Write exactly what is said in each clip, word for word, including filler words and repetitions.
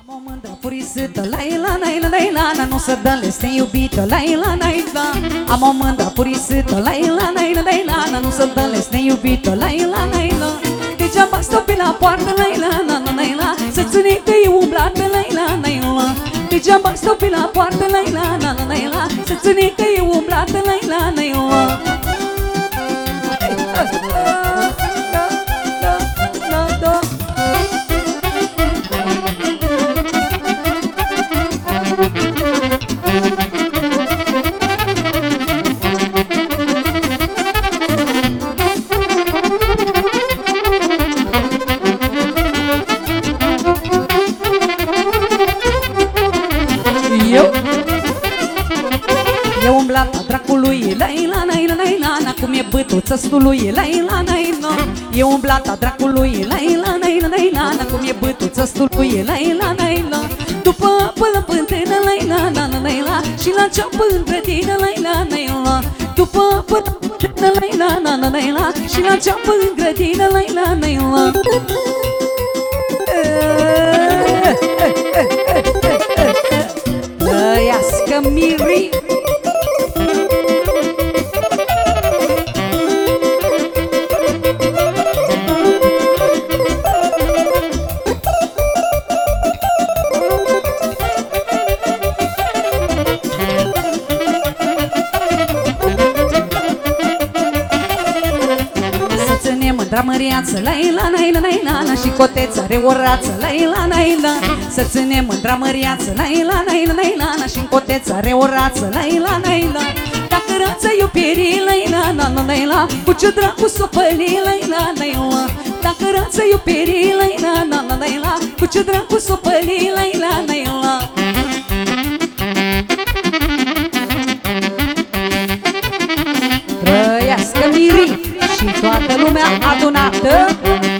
Am o mândră furisită, Laila, Laila, Laila, nu să dă leste iubită, Laila, Laila. Am o mândră furisită, Laila, Laila, Laila, nu să dă leste iubită, Laila, Laila. Degeaba stau pe la poartă, Laila, Laila, Laila, să ține că e umblată, Laila, Laila. Degeaba stau pe la poartă, Laila, Laila, Laila, să ține că e umblată, Laila, Laila. Eu umblata dracului, Laila, Laila, Laila, cum e bătuța stului, Laila, Laila. Eu umblata dracului, Laila, Laila, Laila, cum e bătuța stului, Laila, Laila. După până pântenă, Laila, Laila, Laila, și la ceapă în grădină, Laila, Laila. După până pântenă, Laila, Laila, Laila, și la ceapă în grădină, Laila, Laila. Trăiască Miri. Măriață, Laila, Laila, Laila, și coteța are o rață, Laila, Laila. Să ținem mândra măriață, Laila, Laila, Laila, și coteța are o rață, Laila, Laila. Dacă rața iubirii, Laila, Laila, Laila, cu ce dracu s-o păli, Laila, Laila. Dacă rața iubirii, Laila, Laila, Laila, cu ce dracu s-o păli, Laila, Laila. Trăiască Miri și toată lumea adunată.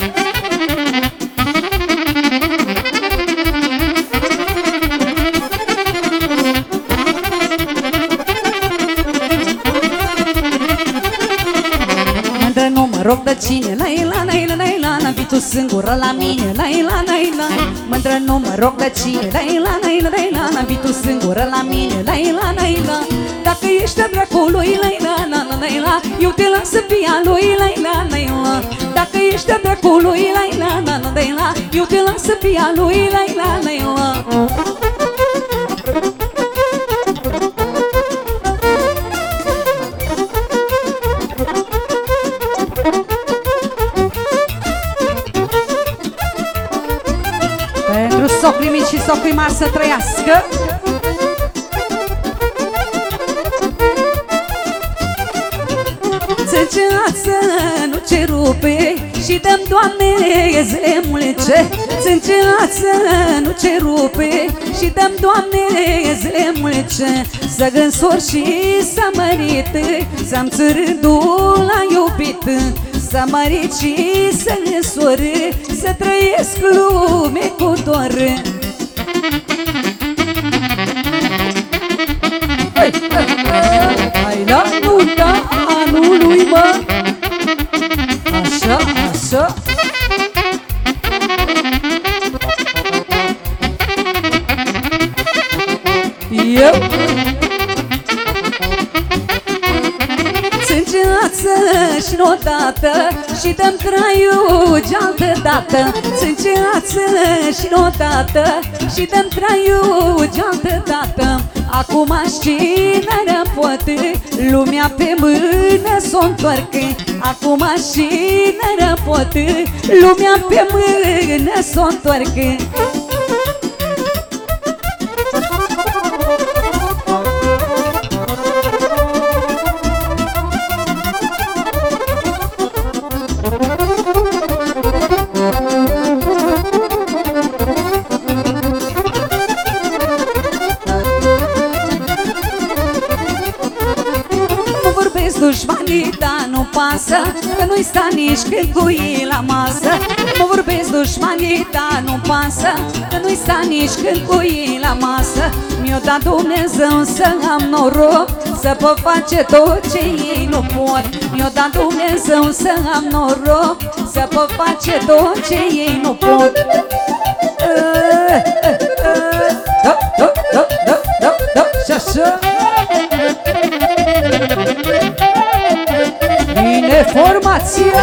Mândră nu mă rog de cine, Laila, Laila, Laila, vii tu singură la mine, Laila, Laila. Mândră nu mă rog de cine, Laila, Laila, Laila, vii tu singură la mine, Laila, Laila. Dacă ești a dracului, Laila, Laila, Laila, eu te las să fii a lui, Laila, Laila. Dacă ești a dracului, Laila, Laila, Laila, eu te las să fii a lui, Laila, Laila. Pentru socrii mici și socrii mari să trăiască. Țânceață nu ce rupe și dăm, Doamne, zlemulice. Țânceață nu ce rupe și dăm, Doamne, zlemulice. Să gânsori și să mărit, să-mi țărându-l la iubit. Să mărit și să gânsori, să trăiesc lume cu dor. Hai la nunta anului, mă! Așa, așa. Eu țânceață și odată și dăm traiul de-altă dată. Țânceață și odată și dăm traiul de-altă dată. Acum cine ne poate lumea pe mână s-o întoarcă. Acum cine ne poate lumea pe mână s-o întoarcă. Dușmanii, dar nu pasă, că nu-i sta nici când cu ei la masă. Mă vorbesc dușmanii, dar nu pasă, că nu-i sta nici când cu ei la masă. Mi-o dat Dumnezeu să am noroc, să pot face tot ce ei nu pot. Mi-o dat Dumnezeu să am noroc, să pot face tot ce ei nu pot. formația.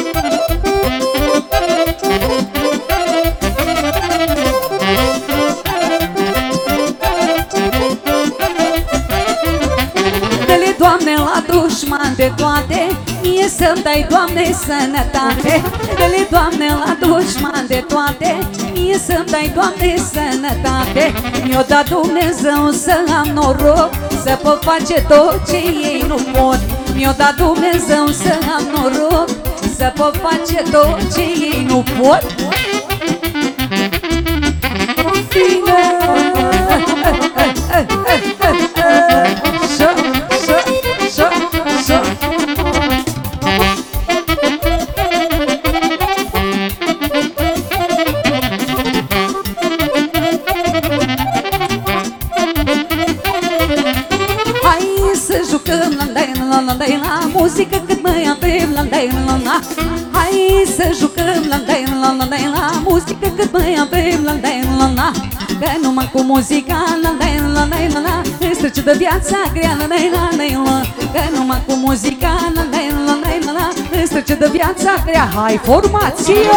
Dă-le, Doamne, la dușman de toate, mie să-mi dai, Doamne, sănătate. Dă-le, Doamne, la dușman de toate, mie să-mi dai, Doamne, sănătate. Mi-o dat Dumnezeu să am noroc, să pot face tot ce ei nu pot. Mi-o dat Dumnezeu să am noroc, să pot face tot ce ei nu pot. Bine! Șă, șă, șă, șă. La muzică cât mai avem la la la. Hai să jucăm la la la la muzică cât mai avem la la la. Că numai cu muzica la la la la îți trece de viața grea la la la. Că numai cu muzica la la la la îți trece de viața grea. Hai, formație!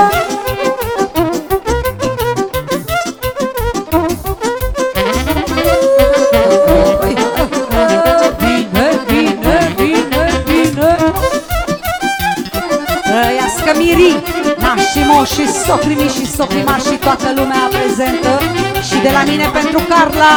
Mirii, nașii moșii, socrimii și socrimași și toată lumea prezentă. Și de la mine pentru Carla.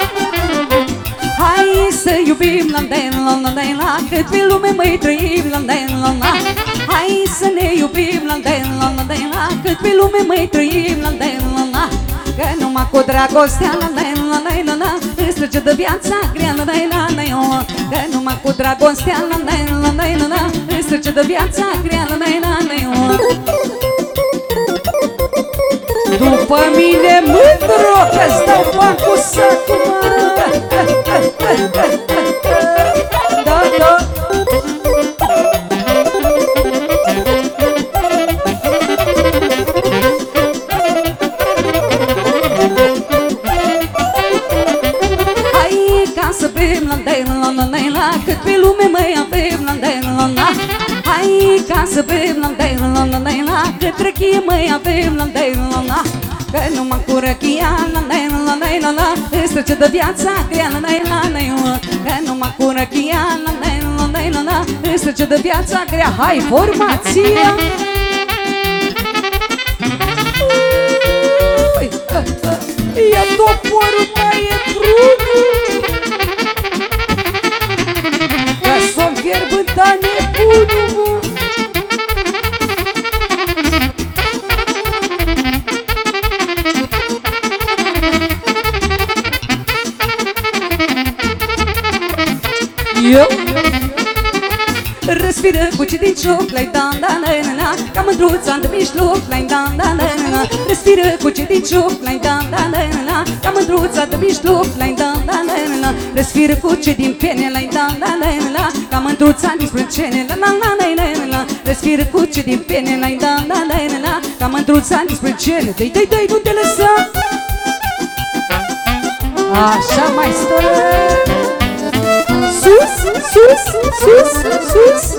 Hai să iubim la la la la, cât pe lume mai trăim la la la. Hai să ne iubim la la la la, cât pe lume mai trăim la la la. Că numai cu dragostea la la la la la îți trece de viața grea la la la la. Că numai cu dragostea la la la la la îți trece de viața grea la la la la. După mine mândru, că-ți dau bani cu sacul, da, da. Să bem la la la la la, cât pe lume mai avem la la la. Hai ca să bem la la la la la, cât răchie mai avem la la la. Că numai cu răchia la la la la la îți trece de viața grea la la la. Că numai cu răchia la la la la la îți trece de viața grea. Hai, formație! Ia toporul, mai e brunul, că s-o-mi fierbânta nebunul, mă. Eu respiră cu ce din cioc, la-i dan da la la la, ca mândruța de mijloc, la-i dan da la la la. Respiră cu ce din cioc, la-i dan da la la la, ca mândruța de mijloc, la-i dan da la la la. Respiră cu ce din pene, la-i dan da la la la, ca mândruța din sprâncene, la la la la la la. Respiră cu ce din pene, la-i dan da la la la, ca mândruța din sprâncene. Dă-i, dă-i, dă-i, nu te lăsa! Așa mai stă! Sus, sus, sus, sus.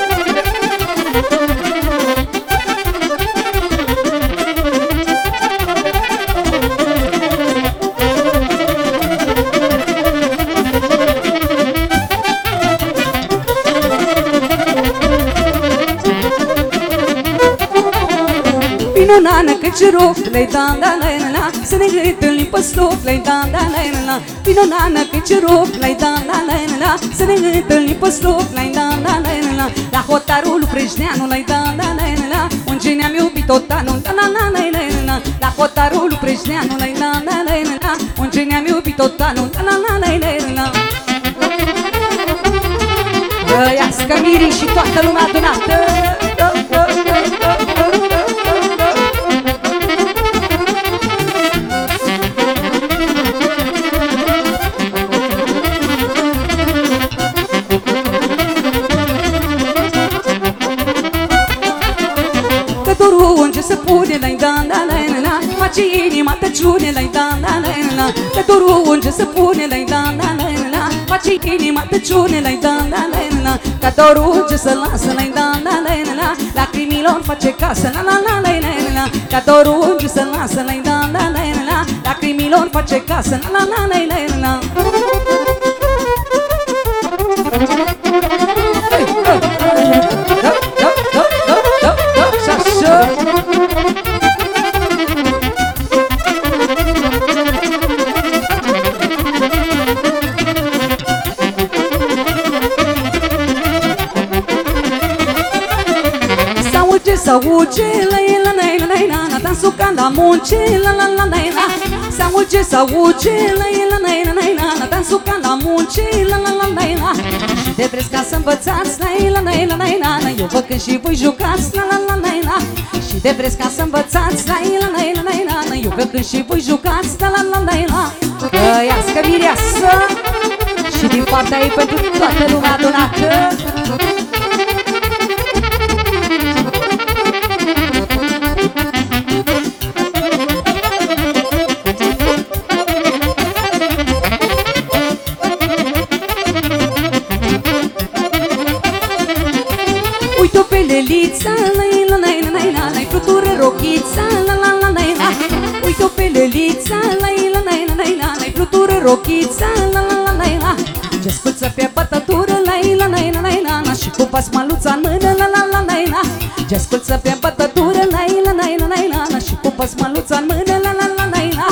Vino, nana, că ce rog, le-i dan, da, la, la, la, să ne întâlnim pe stoc, le-i dan, da, la, la, la. Vino, nana, că ce rog, le-i dan, da, la, la, la, să ne întâlnim pe stoc, le-i dan, da, la, la, la. La hotarul lui Preșneanu, le-i dan, da, la, la, la, unde ne-am iubit tot anul, da, la, la, la, la, la. La hotarul lui Preșneanu, le-i dan, da, la, la, la, unde ne-am iubit tot anul, da, la, la, la, la, la. Băiască mirii și toată lumea adunată. Unde se pune, la-i dan, da, la, la, la, face inima tăciune, la-i dan, da, la, la, la. Că dorul unde se pune, la-i dan, da, la, la, la, face inima tăciune, la-i dan, da, la, la, la. la ca dorul ce să lasă, la la la la la lacrimilor face casă, la la la la la la ca dorul ce să lasă, la la la la la lacrimilor face casă, la la la la la la. Sauge, la la la la la la, dansul ca la munce, la la la la la. Sauge, sauge, la la la la la la, dansul ca la munce, la la la la la. Și de vreți ca să învățați, la la la la la la, eu văd că și voi jucați, la la la la la. Și de vreți ca să învățați, la la la la la la, eu văd că și voi jucați, la la la la la. Trăiască mireasă și din partea ei pentru toată lumea adunată. Lelița, la la la la la la, flutură rochița, la la la la la. Uite-o pe Lelița, la la la la la la, flutură rochița, la la la la la. Ce sculță pe bătătură, la la la la la la, și cu pasmaluța în mână, la la la la la. Ce sculță pe bătătură, la la la la la la, și cu pasmaluța în mână, la la la la la.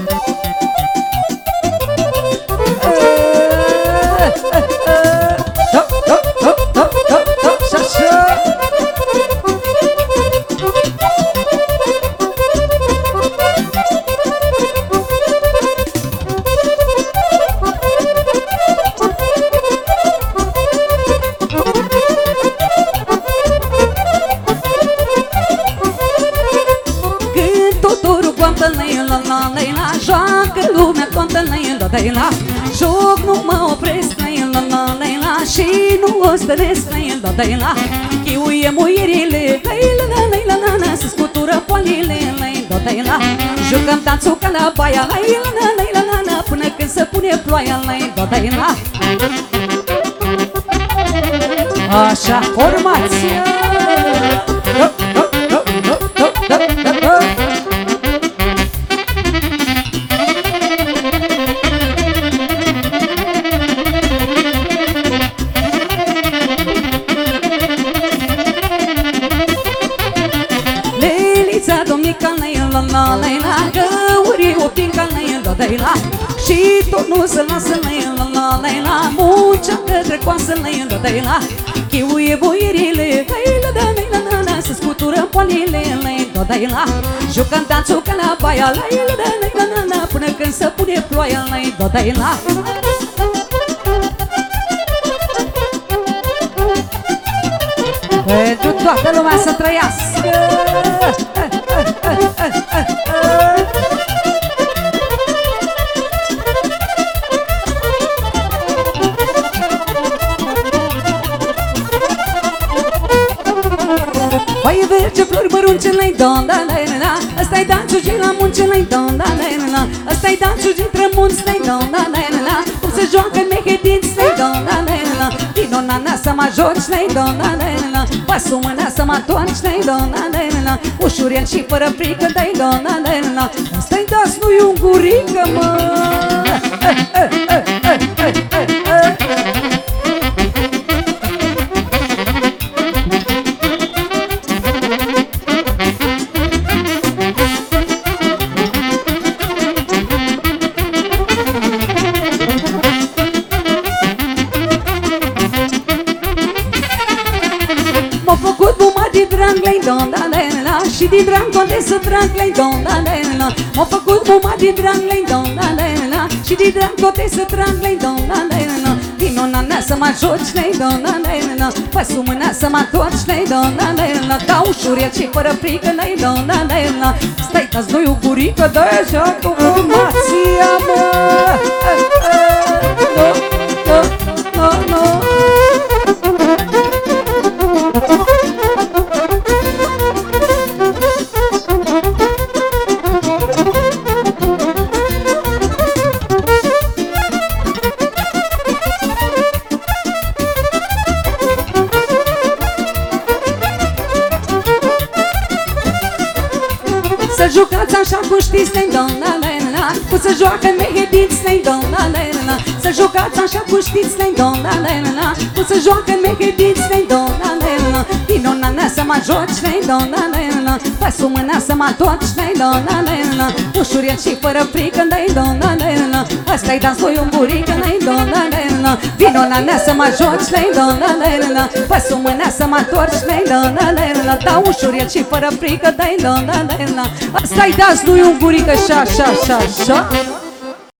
Joc, nu mă opresc, la la la la, și nu o stăresc, la la la la. Chiuie muierile, la la la la la la, se scutură poalile, la la la la. Jucăm danțul ca la baia, la la la la la la, până când se pune ploaia, la la la la. Așa, formația. Și tot nu se lasă, la la la la, muncea către coasă, la la la la. Chiuie boierile, la la la la la, se scutură poalile, la la la. Jucăm danțul ca la baia, la la la la la, până când se pune ploaia, la la la. Pentru toată lumea să trăiască. Vai verge flori măruncelei, don da la la la. Ăsta-i danțul ce la muncelei, don da la la la. Ăsta-i danțul dintre munțlei, don da la la la. Cum se joacă mehedințlei, don da la la la. Vino nana să mă joci, lei, don da la la la. Pasul mâna să mă atorci, lei, don da la la la. Ușurel și fără frică, dai, don da la la la. Ăsta-i dans, nu-i un gurică, mă. Și din drag toate să trag, lei, don da la la. M-a făcut muma din drag, lei, don da la la. Și din drag toate să trag, lei, don da la la. Vino nana să mă joci, lei, don da la la. Pasul mâna să mă torci, lei, don da la la. Dau ușurel și fără frică, lei, don da la la. Stai, tați noi o gurică, dă așa cu formația, mă. No, no, no, no. să jucați așa cum știți, nei, dona, nei, na. Cum să joacă mehediți, nei, dona, nei, na. Să jucați așa cum știți, nei, dona, nei, na. Cum să joacă mehediți, nei, dona, nei, na. Vino, nana, să mă joci, nei, dona, nei, na. Pasul mâna să mă toci, nei, dona, nei, na. Ușurel și fără frică, nei, dona, nei, na. Asta-i dansul iuburică, nei, dona, nei, na. Vino, nana, să mă joci, nei, dona, nei, na. Pasul mâna să mă torci, nei, dona, nei, na. Da ușurel și fără frică, nei, dona, nei, na. Asta-i dansul iuburică, așa, așa, așa, așa.